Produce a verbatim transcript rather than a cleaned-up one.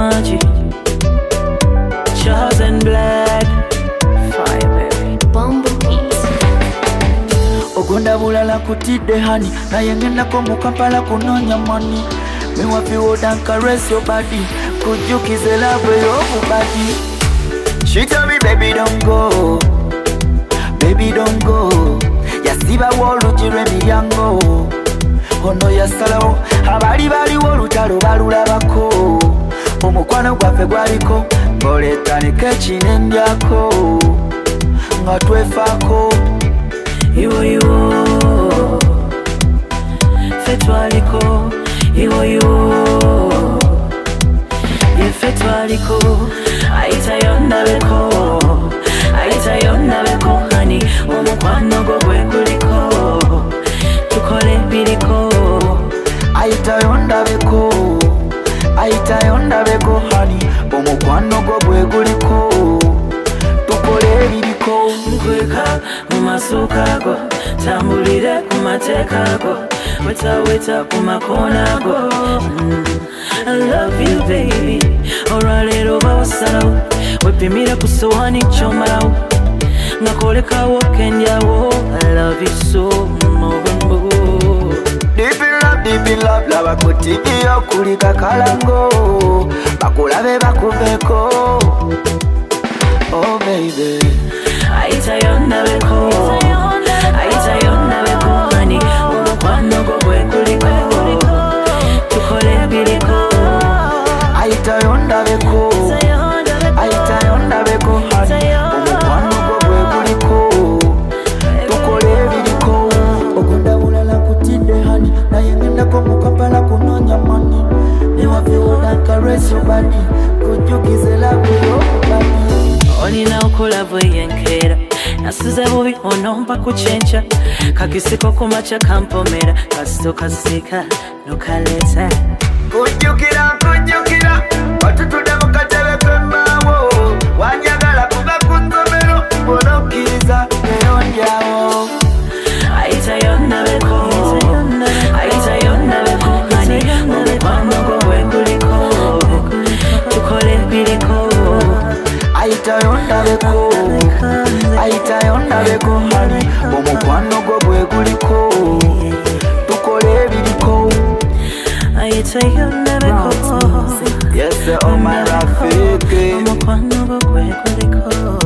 Maji, Charles and Black, Fire baby, Bumblebees. Ogunda bulala kutide honey, na yengenda ko mu Kampala kunonya money. Me want to hold and caress your body, could you kiss the love your body? She tell me baby don't go, baby don't go. Yasiba wolu jire miyango, ono yasalawo abali bali wolutalo balulabako. Omukwano gwaffe gwaliko ngoletaniko ekinendyako nga twefaako. Iwo iwo ffe twaliko, iwo iwo yeffe twaliko. Ayitayo ndabeko, ayitayo ndabeko honey, omukwano gwo gwe guliko, tukole biriko. Ayitayo ndabeko, ayitayo ndabeko honey, omukwano gwo gwe guliko, tukole biriko. Nkweka mu masuka go, tambulire ku mateeka go, weta weta ku makoona go. mm. I love you baby, olwaleero bawasalawo, wepimira ku sowaani kyomalawo, ngakolekawo kendyawo. I love you so more and more. Deep in love, deep in love, lava kutibio kulika kalango, bakulabe bakuveko. Oh baby, ayitayo ndabeko, ayitayo ndabeko honey, omukwano gwo gwe guliko, tukole biriko. ayitayo ndabeko, ayitayo ndabeko honey, omukwano gwo gwe guliko, tukole biriko. Ogunda bulala kutide honey, naye ngenda ko mu Kampala kunonya money. Me want to hold and caress your body, could you kiss the love your body? Olina okola bweyenkera, nasize bubi onompa kuchencha, kakisiko kumacha kampomera, kasito kasika nokaleta. Kujukira, kujukira, watutude mukatebe kwembawo, wanyagala kuba kunsomero, bonokiriza leero ndyawo. Ayitayo ndabeko, ayitayo ndabeko honey, omukwano gwo gwe guliko, tukole biriko. Ayitayo ndabeko, ayitayo ndabeko honey, omukwano gwo gwe guliko, tukole biriko. Ayitayo ndabeko, Yes, oh my Rafiki, omukwano gwo gwe guliko.